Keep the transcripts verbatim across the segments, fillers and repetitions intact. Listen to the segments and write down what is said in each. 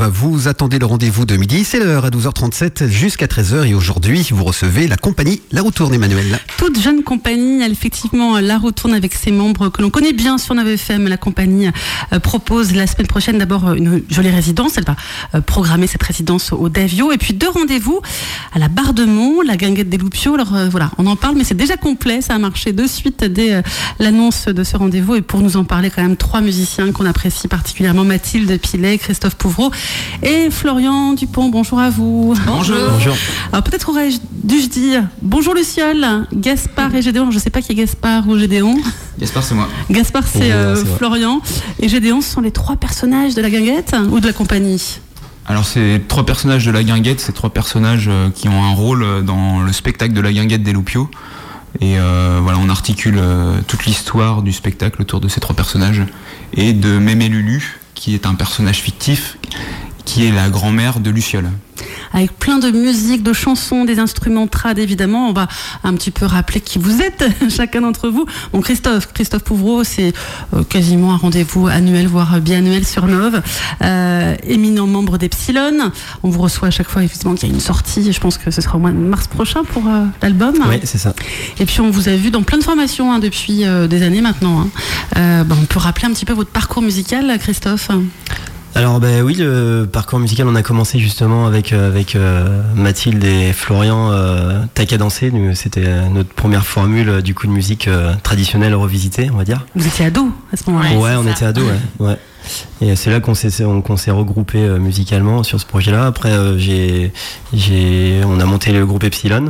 Vous attendez le rendez-vous de midi, c'est l'heure à douze heures trente-sept jusqu'à treize heures et aujourd'hui vous recevez la compagnie La Roue-Tourne, Emmanuel. Toute jeune compagnie, effectivement, La Roue-Tourne avec ses membres que l'on connaît bien sur neuf F M. La compagnie euh, propose la semaine prochaine d'abord une jolie résidence. Elle va euh, programmer cette résidence au Davio et puis deux rendez-vous à la Bardemont, la Guinguette des Loupiaux. Alors euh, voilà, on en parle mais c'est déjà complet, ça a marché de suite dès euh, l'annonce de ce rendez-vous et pour nous en parler quand même trois musiciens qu'on apprécie particulièrement, Mathilde Pilet, Christophe Pouvreau et Florian Dupont. Bonjour à vous. Bonjour. Bonjour. Alors peut-être aurais-je dû dire bonjour Luciole, Gaspard et Gédéon. Je ne sais pas qui est Gaspard ou Gédéon. Gaspard, c'est moi. Gaspard, c'est, euh, c'est Florian. Et Gédéon, ce sont les trois personnages de la Guinguette ou de la compagnie? Alors c'est trois personnages de la Guinguette, c'est trois personnages euh, qui ont un rôle dans le spectacle de la Guinguette des Loupiaux. Et euh, voilà, on articule euh, toute l'histoire du spectacle autour de ces trois personnages. Et de Mémé Lulu, qui est un personnage fictif, qui est la grand-mère de Luciole. Avec plein de musique, de chansons, des instruments trad évidemment. On va un petit peu rappeler qui vous êtes, chacun d'entre vous. Bon, Christophe, Christophe Pouvreau, c'est euh, quasiment un rendez-vous annuel, voire biannuel sur Nove. Euh, éminent membre d'Epsilon. On vous reçoit à chaque fois, effectivement, qu'il y a une sortie. Je pense que ce sera au mois de mars prochain pour euh, l'album. Oui, c'est ça. Et puis on vous a vu dans plein de formations hein, depuis euh, des années maintenant. Hein. Euh, bah, on peut rappeler un petit peu votre parcours musical, Christophe? Alors ben oui, le parcours musical, on a commencé justement avec euh, avec euh, Mathilde et Florian, euh, Tac à danser. C'était notre première formule euh, du coup de musique euh, traditionnelle revisitée, on va dire. Vous étiez ado à ce moment-là? Ouais, on ça. était ado, ouais. ouais. Et c'est là qu'on s'est on, qu'on s'est regroupé euh, musicalement sur ce projet-là. Après, euh, j'ai j'ai on a monté le groupe Epsilon.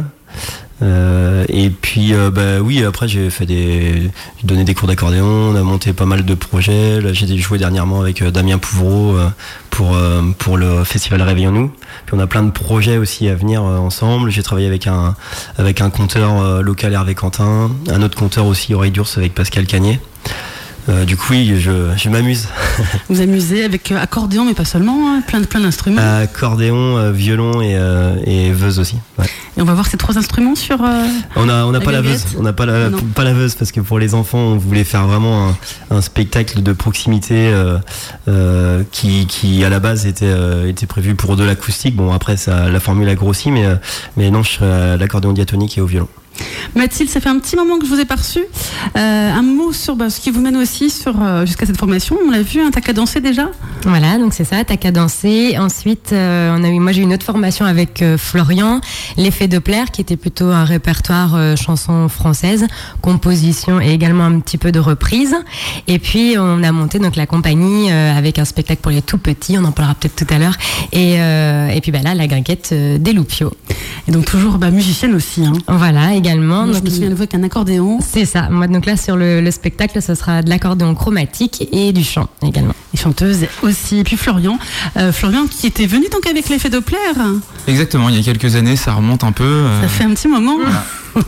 Euh, et puis euh, bah oui, après j'ai fait des j'ai donné des cours d'accordéon, on a monté pas mal de projets. Là, j'ai joué dernièrement avec euh, Damien Pouvreau euh, pour euh, pour le festival Réveillons-nous. Puis on a plein de projets aussi à venir euh, ensemble. J'ai travaillé avec un avec un conteur euh, local, Hervé Quentin, un autre conteur aussi, Oreille d'ours, avec Pascal Cagné. Euh, du coup, oui, je, je m'amuse. Vous amusez avec euh, accordéon, mais pas seulement, hein, plein, plein d'instruments. Accordéon, euh, violon et, euh, et veuse aussi. Ouais. Et on va voir ces trois instruments sur. Euh, on a, on n'a pas la veuse, on n'a pas la, pas la veuse parce que pour les enfants, on voulait faire vraiment un, un spectacle de proximité euh, euh, qui, qui à la base était, euh, était prévu pour de l'acoustique. Bon, après, ça, la formule a grossi, mais, mais non, je serai à l'accordéon diatonique et au violon. Mathilde, ça fait un petit moment que je vous ai pas reçu. Euh, un mot sur bah, ce qui vous mène aussi sur, euh, jusqu'à cette formation. On l'a vu, un Tac à danser déjà. Voilà, donc c'est ça, Tac à danser. Ensuite, euh, on a eu, moi j'ai eu une autre formation avec euh, Florian, l'effet Doppler, qui était plutôt un répertoire euh, chansons françaises, composition et également un petit peu de reprise. Et puis on a monté donc la compagnie euh, avec un spectacle pour les tout petits. On en parlera peut-être tout à l'heure. Et, euh, et puis bah là, la Guinguette euh, des Loupiaux. Et donc toujours bah, musicienne aussi. Hein. Voilà. Également. Moi, je me souviens de vous avec un accordéon. C'est ça. Moi, donc là, sur le, le spectacle, ce sera de l'accordéon chromatique et du chant également. Et chanteuse aussi. Et puis Florian, euh, Florian qui était venu donc avec l'effet Doppler. Exactement. Il y a quelques années, ça remonte un peu. Euh... Ça fait un petit moment. Voilà.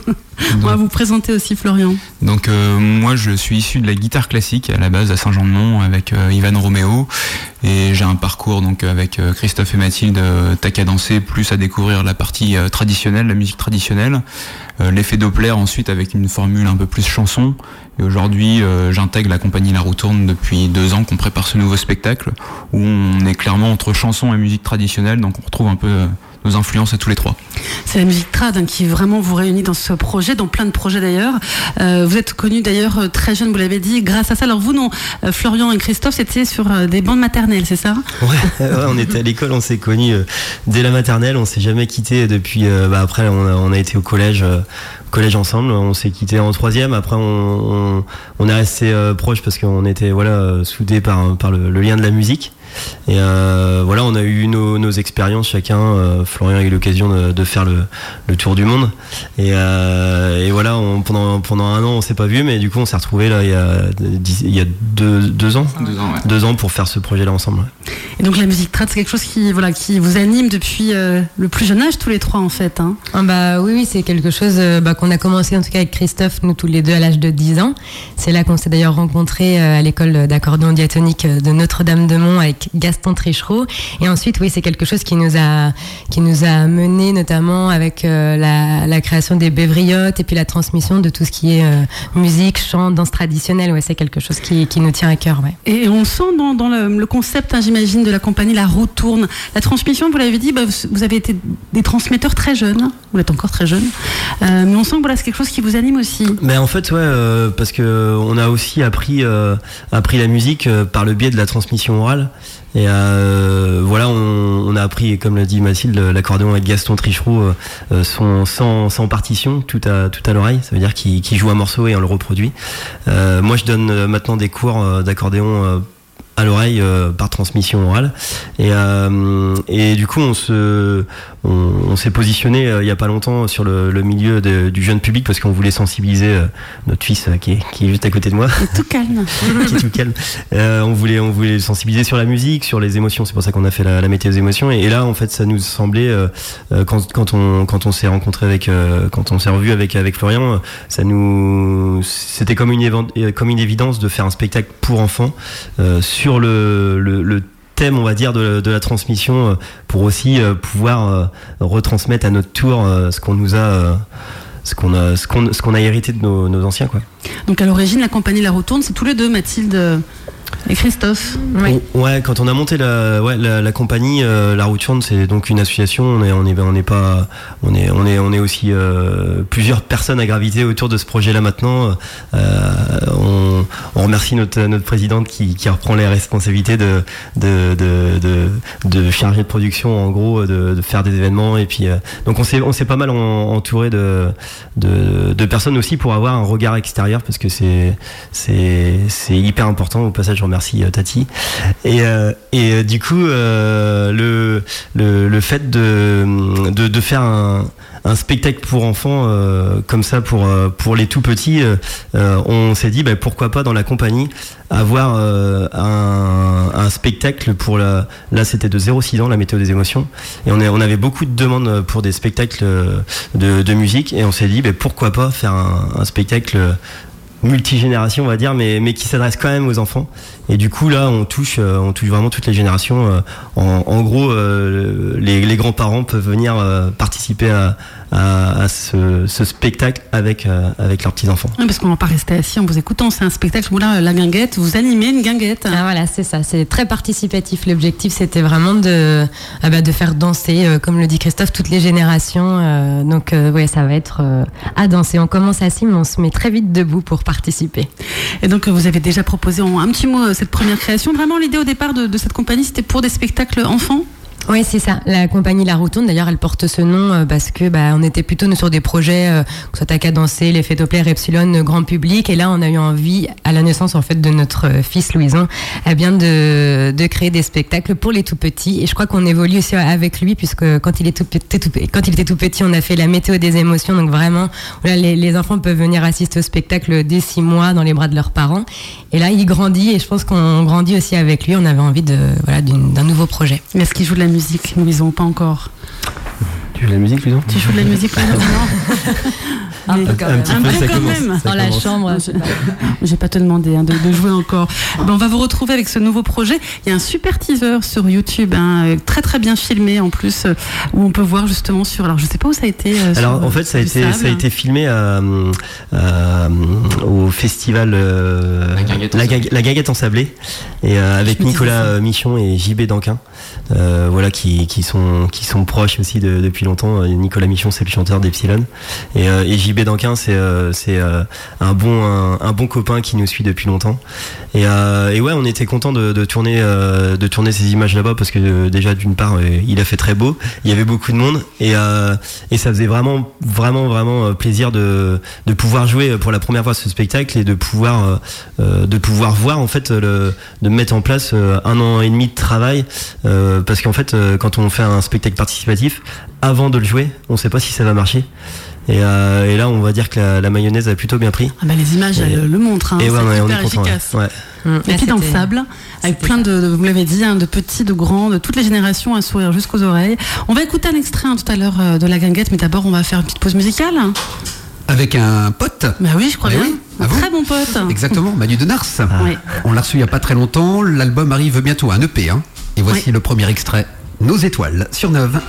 On va vous présenter aussi Florian. Donc euh, moi je suis issu de la guitare classique à la base à Saint-Jean-de-Mont avec euh, Ivan Roméo et j'ai un parcours donc avec euh, Christophe et Mathilde euh, Tac à danser plus à découvrir la partie euh, traditionnelle, la musique traditionnelle, euh, l'effet Doppler ensuite avec une formule un peu plus chanson et aujourd'hui euh, j'intègre la compagnie La Roue-Tourne depuis deux ans qu'on prépare ce nouveau spectacle où on est clairement entre chanson et musique traditionnelle donc on retrouve un peu euh, nos influences à tous les trois. C'est la musique trad hein, qui vraiment vous réunit dans ce projet, dans plein de projets d'ailleurs. Euh, vous êtes connus d'ailleurs euh, très jeunes, vous l'avez dit, grâce à ça. Alors vous non, euh, Florian et Christophe, c'était sur euh, des bandes maternelles, c'est ça? Ouais, ouais, on était à l'école, on s'est connus euh, dès la maternelle, on s'est jamais quittés depuis. Euh, bah, après, on a, on a été au collège. Euh, collège ensemble, on s'est quitté en troisième. Après, on, on, on est resté euh, proches parce qu'on était voilà soudés par par le, le lien de la musique. Et euh, voilà, on a eu nos, nos expériences chacun. Euh, Florian a eu l'occasion de, de faire le, le tour du monde. Et, euh, et voilà, on, pendant pendant un an, on s'est pas vu, mais du coup, on s'est retrouvés là il y a il y a deux, deux ans, deux ans, ouais. deux ans pour faire ce projet-là ensemble. Ouais. Et donc la musique trad, c'est quelque chose qui voilà qui vous anime depuis euh, le plus jeune âge, tous les trois en fait. Hein. Ah bah oui, oui, c'est quelque chose euh, bah, qu'on a commencé en tout cas avec Christophe, nous tous les deux à l'âge de dix ans. C'est là qu'on s'est d'ailleurs rencontrés euh, à l'école d'accordéon diatonique de Notre-Dame-de-Mont avec avec Gaston Trichereau. Et ensuite, oui, c'est quelque chose qui nous a, qui nous a mené notamment avec euh, la, la création des Bévriottes et puis la transmission de tout ce qui est euh, musique, chant, danse traditionnelle. Ouais, c'est quelque chose qui, qui nous tient à cœur. Ouais. Et on le sent dans, dans le, le concept, hein, j'imagine, de la compagnie La Roue Tourne. La transmission, vous l'avez dit, bah, vous avez été des transmetteurs très jeunes. Vous êtes encore très jeune. Euh, mais on sent que voilà, c'est quelque chose qui vous anime aussi. Mais en fait, ouais, euh, parce que on a aussi appris, euh, appris la musique euh, par le biais de la transmission orale. Et euh, voilà, on, on a appris, comme l'a dit Mathilde, l'accordéon avec Gaston Trichereau, euh, son, sans, sans partition, tout à, tout à l'oreille. Ça veut dire qu'il, qu'il joue un morceau et on le reproduit. Euh, moi, je donne maintenant des cours d'accordéon euh, à l'oreille euh, par transmission orale. Et, euh, et du coup, on se, on, on s'est positionné euh, il y a pas longtemps sur le, le milieu de, du jeune public parce qu'on voulait sensibiliser euh, notre fils euh, qui, est, qui est juste à côté de moi. C'est tout calme. qui est tout calme. Euh, on voulait, on voulait sensibiliser sur la musique, sur les émotions. C'est pour ça qu'on a fait la, la météo des émotions. Et, et là, en fait, ça nous semblait euh, quand, quand on, quand on s'est rencontré avec, euh, quand on s'est revu avec avec Florian, ça nous, c'était comme une évi- comme une évidence de faire un spectacle pour enfants euh, sur Sur le, le, le thème, on va dire, de, de la transmission, pour aussi euh, pouvoir euh, retransmettre à notre tour euh, ce qu'on nous a, euh, ce qu'on a, ce qu'on, ce qu'on a hérité de nos, nos anciens, quoi. Donc à l'origine, la compagnie La Roue Tourne, c'est tous les deux, Mathilde et Christophe. Oui. On, ouais, quand on a monté la, ouais, la, la compagnie, euh, La Roue Tourne, c'est donc une association. On est, on est, on est pas, on est, on est, on est aussi euh, plusieurs personnes à graviter autour de ce projet-là maintenant. Euh, on, on remercie notre, notre présidente qui, qui reprend les responsabilités de, de, de, de, de chargée de production, en gros, de, de faire des événements. Et puis, euh, donc on s'est, on s'est pas mal en, entouré de, de, de personnes aussi pour avoir un regard extérieur parce que c'est, c'est, c'est hyper important. Au passage, je remercie euh, Tati. Et, euh, et euh, du coup, euh, le, le, le fait de, de, de faire un, un spectacle pour enfants euh, comme ça pour, euh, pour les tout petits, euh, on s'est dit bah, pourquoi pas dans la compagnie avoir euh, un, un spectacle pour la, là c'était de zéro six ans, la météo des émotions, et on, est, on avait beaucoup de demandes pour des spectacles de, de musique et on s'est dit bah, pourquoi pas faire un, un spectacle multigénération, on va dire, mais, mais qui s'adresse quand même aux enfants. Et du coup, là, on touche, euh, on touche vraiment toutes les générations. Euh, en, en gros, euh, les, les grands-parents peuvent venir euh, participer à, à, à ce, ce spectacle avec, euh, avec leurs petits-enfants. Oui, parce qu'on ne va pas rester assis en vous écoutant. C'est un spectacle où là, la guinguette, vous animez une guinguette. Ah, voilà, c'est ça. C'est très participatif. L'objectif, c'était vraiment de, ah bah, de faire danser, euh, comme le dit Christophe, toutes les générations. Euh, donc, euh, ouais, ça va être euh, à danser. On commence assis, mais on se met très vite debout pour participer. Et donc, vous avez déjà proposé en un petit mot cette première création. Vraiment, l'idée au départ de, de cette compagnie, c'était pour des spectacles enfants ? Oui, c'est ça. La compagnie La Roue Tourne, d'ailleurs, elle porte ce nom euh, parce que bah, on était plutôt sur des projets, euh, que ce soit Taka Danser, l'effet Doppler, Epsilon, euh, grand public. Et là, on a eu envie, à la naissance en fait de notre euh, fils Louison, eh bien de, de créer des spectacles pour les tout petits. Et je crois qu'on évolue aussi avec lui, puisque quand il, est tout petit, tout, quand il était tout petit, on a fait la météo des émotions. Donc vraiment, voilà, les, les enfants peuvent venir assister au spectacle dès six mois dans les bras de leurs parents. Et là, il grandit et je pense qu'on grandit aussi avec lui. On avait envie de, voilà, d'une, d'un nouveau projet. Est-ce qu'il joue de la musique, Louison? Pas encore. Tu joues de la musique, Louison? Tu joues de la musique, Louison? Un peu quand même. Un petit peu, ça quand commence. même. Ça Dans la commence. chambre. J'ai pas te demandé hein, de, de jouer encore. Ben, on va vous retrouver avec ce nouveau projet. Il y a un super teaser sur YouTube, hein, très très bien filmé en plus, euh, où on peut voir justement sur. Alors je sais pas où ça a été. Euh, Alors sur, en fait ça a du été sable. ça a été filmé à, à- au festival euh, La Guinguette en la, Sablé. Guingue- la Guinguette en Sablé et euh, avec Je me Nicolas disais ça. euh, Michon et J B Danquin, euh, voilà qui, qui sont qui sont proches aussi de- depuis longtemps. Nicolas Michon c'est le chanteur d'Epsilon et, euh, et J B Danquin c'est euh, c'est euh, un bon un, un bon copain qui nous suit depuis longtemps et, euh, et ouais on était content de, de tourner euh, de tourner ces images là-bas parce que euh, déjà d'une part euh, il a fait très beau, il y avait beaucoup de monde et euh, et ça faisait vraiment vraiment vraiment euh, plaisir de de pouvoir jouer pour la première fois ce spectacle et de pouvoir euh, euh, de pouvoir voir en fait le de mettre en place euh, un an et demi de travail euh, parce qu'en fait euh, quand on fait un spectacle participatif avant de le jouer on sait pas si ça va marcher. Et, euh, et là, on va dire que la, la mayonnaise a plutôt bien pris. Ah bah, les images, Et- elles le montrent. Hein, et ouais, c'est ouais, on hyper est content. efficace. Ouais. Ouais. Et puis dans le sable, avec c'était plein ça. de, de- vous l'avez dit, hein, de petits, de grands, de toutes les générations, un sourire jusqu'aux oreilles. On va écouter un extrait hein, tout à l'heure euh, de la guinguette, mais d'abord on va faire une petite pause musicale. Avec un pote. Bah oui, je crois Eh bien. oui. un Ah bon très bon pote. Exactement, Manu Denars. Ah. Oui. On l'a reçu il n'y a pas très longtemps. L'album arrive bientôt, un E P. Hein. Et voici Oui. le premier extrait, Nos étoiles, sur Neuve.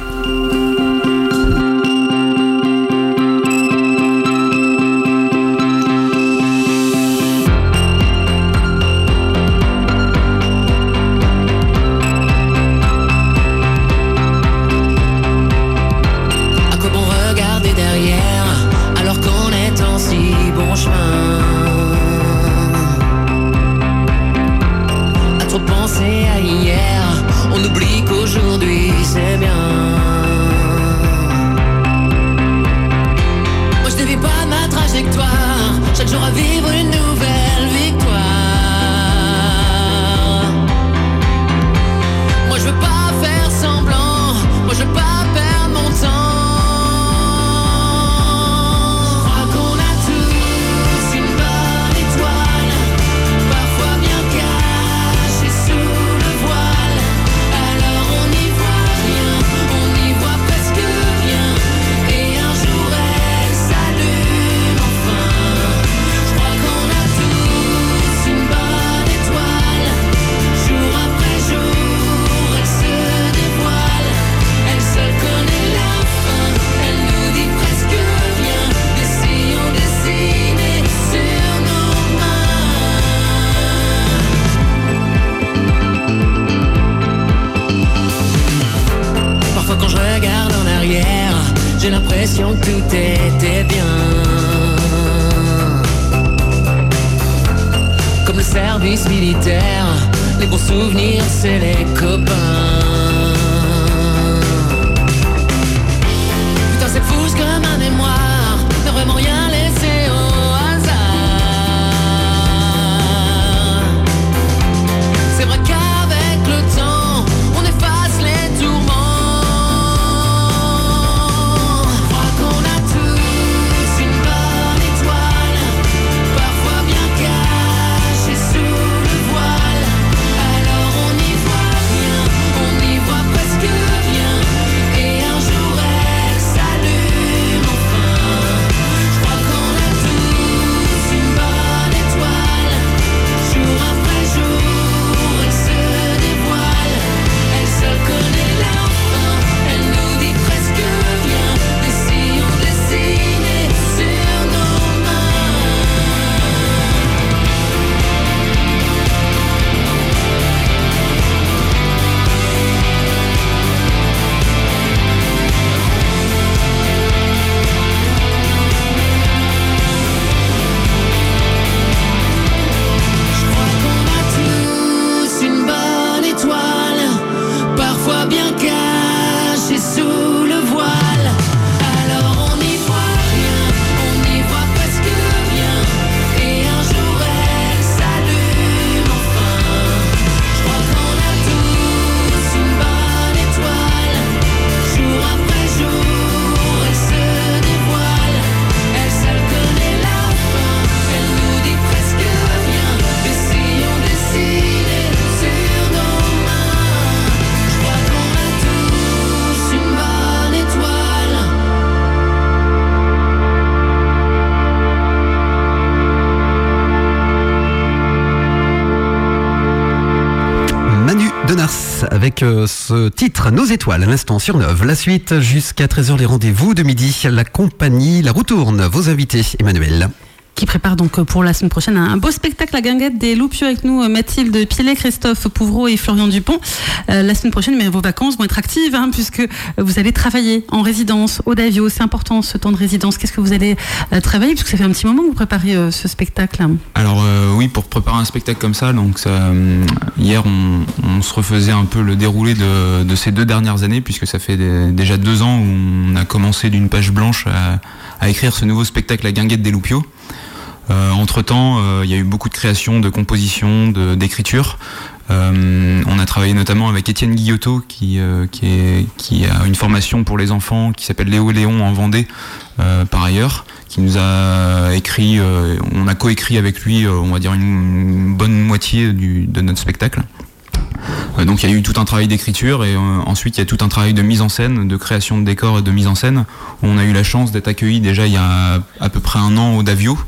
À quoi bon regarder derrière alors qu'on est en si bon chemin? À trop penser à hier, on oublie qu'aujourd'hui c'est bien. Moi je ne vis pas ma trajectoire, chaque jour à vivre une nouvelle victoire. Moi je veux pas faire semblant, moi je veux pas perdre mon temps. Quand je regarde en arrière, j'ai l'impression que tout était bien. Comme le service militaire, les bons souvenirs c'est les copains. Putain c'est fou ce que ma mémoire n'a vraiment rien laissé au hasard. C'est vrai qu'avec le temps, on efface les tourments. Avec euh, ce titre, Nos étoiles, à l'instant sur Neuve. La suite, jusqu'à treize heures, les rendez-vous de midi. La compagnie La Roue tourne. Vos invités, Emmanuel. Qui prépare donc pour la semaine prochaine un beau spectacle à Guinguette des Loupiaux avec nous, Mathilde Pilet, Christophe Pouvreau et Florian Dupont. Euh, la semaine prochaine, mais vos vacances vont être actives hein, puisque vous allez travailler en résidence au Davio. C'est important ce temps de résidence. Qu'est-ce que vous allez euh, travailler puisque ça fait un petit moment que vous préparez euh, ce spectacle. Alors euh, oui, pour préparer un spectacle comme ça, donc ça, euh, hier on, on se refaisait un peu le déroulé de, de ces deux dernières années puisque ça fait des, déjà deux ans où on a commencé d'une page blanche à, à écrire ce nouveau spectacle à Guinguette des Loupiaux. Euh, entre-temps, euh, il y a eu beaucoup de création, de composition, de, d'écriture. Euh, on a travaillé notamment avec Étienne Guillotot, qui, euh, qui, est, qui a une formation pour les enfants qui s'appelle Léo Léon en Vendée, euh, par ailleurs, qui nous a écrit, euh, on a coécrit avec lui, euh, on va dire une, une bonne moitié du, de notre spectacle. Euh, donc il y a eu tout un travail d'écriture et euh, ensuite il y a tout un travail de mise en scène, de création de décors et de mise en scène. On a eu la chance d'être accueillis déjà il y a à peu près un an au Davio.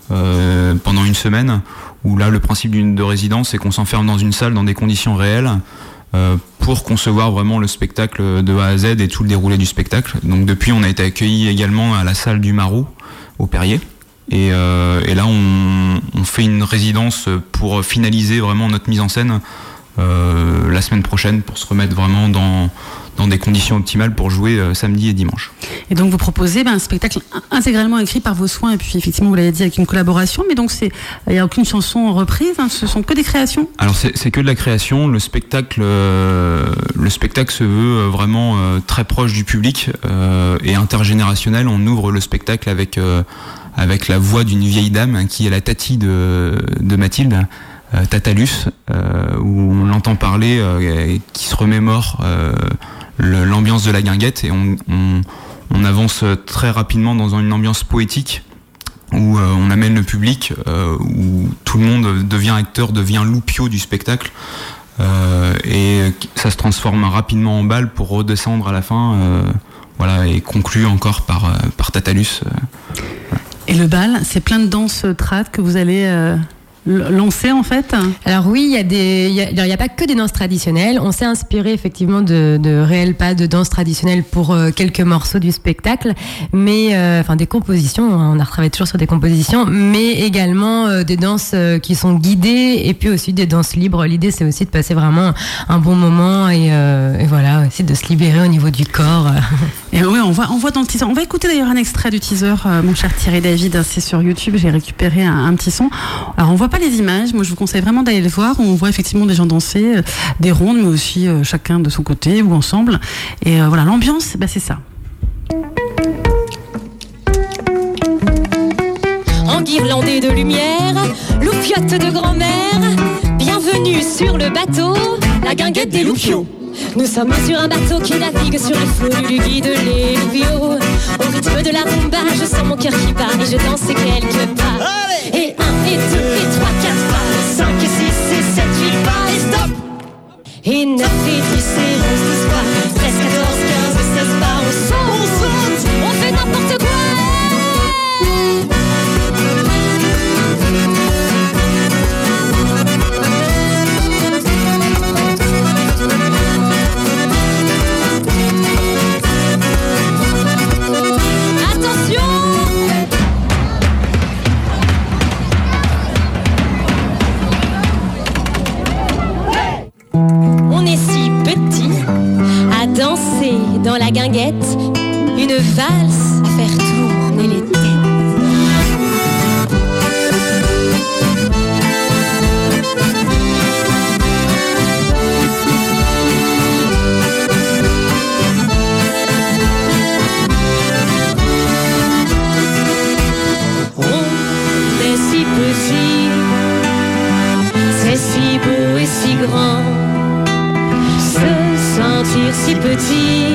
euh, pendant une semaine, où là le principe d'une de résidence c'est qu'on s'enferme dans une salle dans des conditions réelles euh, pour concevoir vraiment le spectacle de A à Z et tout le déroulé du spectacle. Donc depuis on a été accueillis également à la salle du Marou au Perrier. Et, euh, et là, on, on fait une résidence pour finaliser vraiment notre mise en scène euh, la semaine prochaine pour se remettre vraiment dans, dans des conditions optimales pour jouer euh, samedi et dimanche. Et donc vous proposez ben, un spectacle intégralement écrit par vos soins et puis effectivement vous l'avez dit avec une collaboration, mais donc c'est il n'y a aucune chanson reprise, hein, ce sont que des créations. Alors c'est, c'est que de la création. Le spectacle, euh, le spectacle se veut vraiment euh, très proche du public euh, et intergénérationnel. On ouvre le spectacle avec euh, avec la voix d'une vieille dame qui est la Tati de, de Mathilde, euh, Tatalus, euh, où on l'entend parler, euh, et qui se remémore euh, le, l'ambiance de la guinguette, et on, on, on avance très rapidement dans une ambiance poétique où euh, on amène le public, euh, où tout le monde devient acteur, devient loupio du spectacle, euh, et ça se transforme rapidement en bal pour redescendre à la fin, euh, voilà, et conclu encore par, euh, par Tatalus. Euh, voilà. Et le bal, c'est plein de danses trad que vous allez euh, lancer en fait. Alors oui, il y a des, il y a, il y a pas que des danses traditionnelles. On s'est inspiré effectivement de, de réels pas de danses traditionnelles pour euh, quelques morceaux du spectacle, mais euh, enfin des compositions. On a retravaillé toujours sur des compositions, mais également euh, des danses euh, qui sont guidées et puis aussi des danses libres. L'idée c'est aussi de passer vraiment un bon moment et, euh, et voilà, aussi de se libérer au niveau du corps. Et oui, on voit, on voit dans le teaser. On va écouter d'ailleurs un extrait du teaser, euh, mon cher Thierry David. C'est sur YouTube. J'ai récupéré un, un petit son. Alors on voit pas les images. Moi, je vous conseille vraiment d'aller le voir. On voit effectivement des gens danser, euh, des rondes, mais aussi euh, chacun de son côté ou ensemble. Et euh, voilà, l'ambiance, bah, c'est ça. Enguirlandé de lumière, loupiote de grand-mère, bienvenue sur le bateau, la guinguette des loupiaux. Nous sommes sur un bateau qui navigue sur les flots du guide les loupiaux. Au rythme de la rumba, je sens mon cœur qui bat et je danse quelques pas. Et un, et deux, et trois, quatre pas, cinq, et six, et sept, huit pas, et stop. Et neuf, et dix, et onze, douze pas, treize, quatorze, quinze, et seize pas, on saute, on saute, on fait n'importe quoi. Dans la guinguette, une valse à faire tourner les têtes. On est si petit, c'est si beau et si grand. Se sentir si petit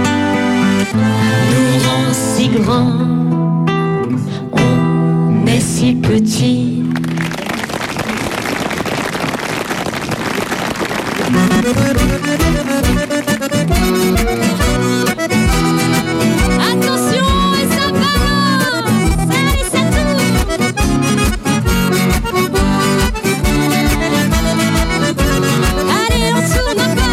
nous rend si grand. On est si petit. Attention, et ça balance. Allez, ça tourne. Allez, on tourne pas.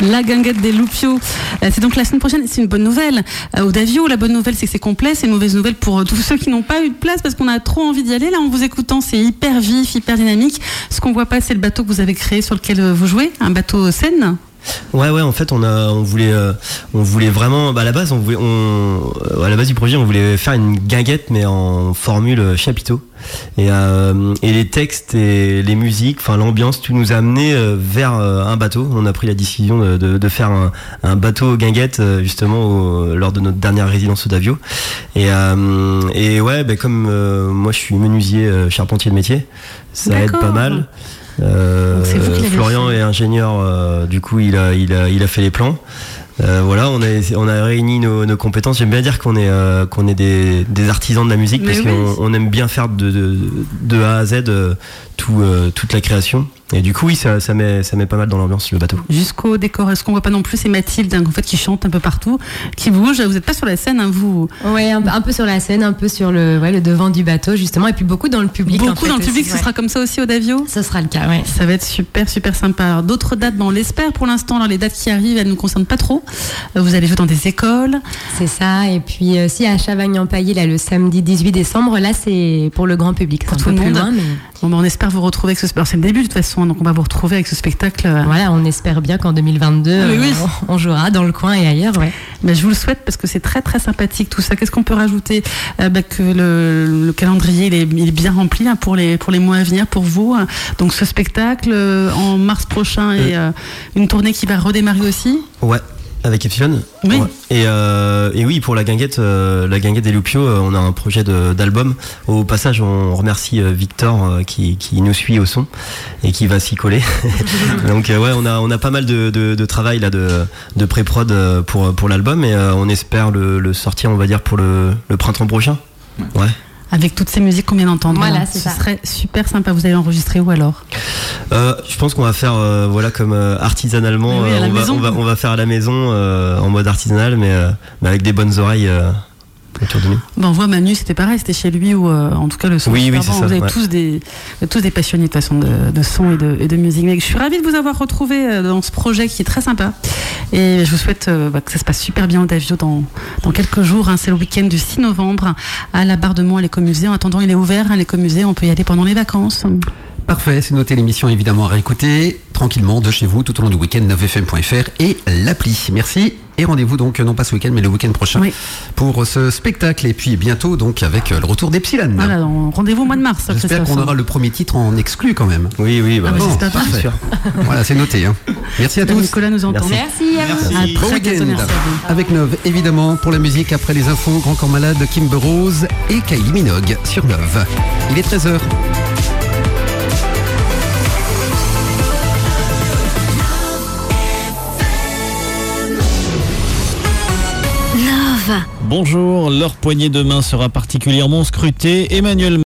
La guinguette des Loupiaux. Euh, c'est donc la semaine prochaine. C'est une bonne nouvelle. Euh, au Davio, la bonne nouvelle, c'est que c'est complet. C'est une mauvaise nouvelle pour euh, tous ceux qui n'ont pas eu de place parce qu'on a trop envie d'y aller. Là, en vous écoutant, c'est hyper vif, hyper dynamique. Ce qu'on voit pas, c'est le bateau que vous avez créé sur lequel euh, vous jouez, un bateau scène. Ouais, ouais, en fait, on a, on voulait, euh, on voulait vraiment, bah, à la base, on voulait, on, euh, à la base du projet, on voulait faire une guinguette, mais en formule chapiteau. Et, euh, et les textes et les musiques, enfin l'ambiance, tout nous a amené euh, vers euh, un bateau. On a pris la décision de, de, de faire un, un bateau guinguette euh, justement au, lors de notre dernière résidence au Davio. Et, euh, et ouais, bah, comme euh, moi, je suis menuisier, euh, charpentier de métier, ça D'accord. aide pas mal. Euh, c'est vous qui l'avez Florian fait. est ingénieur, euh, du coup il a, il a, il a fait les plans. Euh, voilà, on a, on a réuni nos, nos compétences. J'aime bien dire qu'on est, euh, qu'on est des, des artisans de la musique. Mais parce oui. qu'on on aime bien faire de, de, de A à Z euh, tout, euh, toute la création. Et du coup, oui, ça, ça, met, ça met pas mal dans l'ambiance, le bateau. Jusqu'au décor. Ce qu'on voit pas non plus, c'est Mathilde, hein, en fait, qui chante un peu partout, qui bouge. Vous n'êtes pas sur la scène, hein, vous. Ouais, un, un peu sur la scène, un peu sur le, ouais, le devant du bateau justement, et puis beaucoup dans le public. en Beaucoup fait, dans le public. aussi, Ce ouais. sera comme ça aussi au Davio. Ce sera le cas, ouais. Ça va être super, super sympa. Alors, d'autres dates, ben, on l'espère pour l'instant. Alors, les dates qui arrivent, elles ne nous concernent pas trop. Euh, Vous allez jouer dans des écoles. C'est ça. Et puis euh, si à Chavagne-en-Paillé, là, le samedi dix-huit décembre, là c'est pour le grand public. Pour C'est tout un le peu plus monde. loin, mais Bon, ben, on espère vous retrouver avec ce spectacle. C'est le début de toute façon, donc on va vous retrouver avec ce spectacle. voilà, on espère bien qu'en deux mille vingt-deux, Oui, oui. euh, on jouera dans le coin et ailleurs, ouais. Ben, je vous le souhaite parce que c'est très très sympathique tout ça. Qu'est-ce qu'on peut rajouter? euh, ben, Que le, le calendrier il est, il est bien rempli hein, pour, les, pour les mois à venir pour vous. Donc ce spectacle euh, en mars prochain et euh, une tournée qui va redémarrer aussi. Ouais. Avec Epsilon. Oui. Ouais. Et, euh, et oui, pour la guinguette, euh, la guinguette des Loupiaux, euh, on a un projet de, d'album. Au passage, on remercie euh, Victor euh, qui, qui nous suit au son et qui va s'y coller. Donc euh, ouais, on a on a pas mal de, de, de travail là de, de pré-prod euh, pour pour l'album et euh, on espère le, le sortir, on va dire pour le, le printemps prochain. Ouais. Avec toutes ces musiques qu'on vient d'entendre. Voilà, hein. c'est Ce ça. serait super sympa. Vous allez enregistrer où alors? Euh, je pense qu'on va faire euh, voilà comme euh, artisanalement, Oui, oui, à euh, la on, va, maison. on va on va faire à la maison euh, en mode artisanal, mais, euh, mais avec des bonnes oreilles euh, autour de nous. Ben, on voit Manu, c'était pareil, c'était chez lui ou euh, en tout cas le son. Oui, super oui, c'est bon. ça, Vous avez ouais. tous des vous êtes tous des passionnés de toute façon de, de son et de, et de musique. Mais je suis ravie de vous avoir retrouvé euh, dans ce projet qui est très sympa. Et je vous souhaite euh, bah, que ça se passe super bien au Davio dans, dans quelques jours. Hein. C'est le week-end du six novembre à la Bardemont à l'Écomusée. En attendant, il est ouvert à l'Écomusée. On peut y aller pendant les vacances. Parfait, c'est noté, l'émission évidemment à réécouter tranquillement de chez vous tout au long du week-end, neuf f m point f r et l'appli. Merci et rendez-vous donc non pas ce week-end mais le week-end prochain Oui. pour ce spectacle et puis bientôt donc avec le retour d'Epsilon. Voilà, donc, rendez-vous au mois de mars. J'espère Christophe. qu'on aura le premier titre en exclu quand même. Oui, oui, bah, Ah, bah, bon, j'espère bien. c'est sûr. Voilà, c'est noté. Hein. Merci à tous. Nicolas nous entend. Merci. Merci à vous. À Bon très bientôt, week-end merci à vous. avec Neuve, évidemment, pour la musique après les infos, Grand Corps Malade, Kimber Rose et Kylie Minogue sur Neuve. Il est treize heures. Bonjour, leur poignée de main sera particulièrement scrutée. Emmanuel